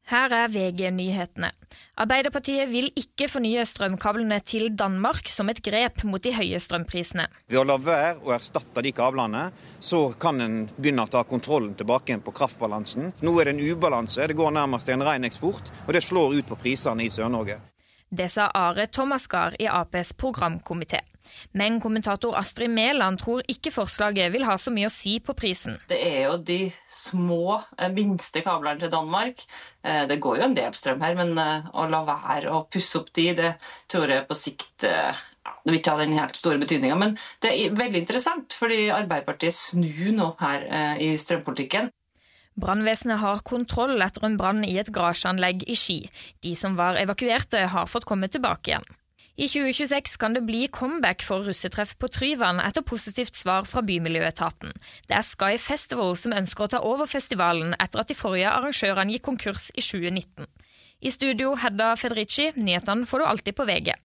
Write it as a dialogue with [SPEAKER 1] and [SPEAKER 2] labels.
[SPEAKER 1] Her VG-nyhetene. Arbeiderpartiet vil ikke fornye strømkablene til Danmark som et grep mot de høye strømprisene.
[SPEAKER 2] Ved å la være å erstatte de kablene, så kan en begynne å ta kontrollen tilbake på kraftbalansen. Nå det en ubalanse, det går nærmest en ren eksport, og det slår ut på prisene i Sør-Norge.
[SPEAKER 1] Det sa Are Thomasgaard i APs programkomité. Men kommentator Astrid Mæland tror ikke forslaget vil ha så mye å si på prisen.
[SPEAKER 3] Det jo de små, minste kablene til Danmark. Det går jo en del strøm her, men å la være å pusse opp det tror jeg på sikt det vil ikke ha den helt store betydningen. Men det veldig interessant, fordi Arbeiderpartiet snur nå her i strømpolitikken.
[SPEAKER 1] Brannvesenet har kontroll etter en brann i et garasjeanlegg i Ski. De som var evakuerte har fått komme tilbake igjen. I 2026 kan det bli comeback for russetreff på Tryvann etter positivt svar fra Bymiljøetaten. Det Sky Festival som ønsker å ta over festivalen etter at de forrige arrangørene gikk konkurs i 2019. I studio Hedda Federici, nyhetene får du alltid på VG.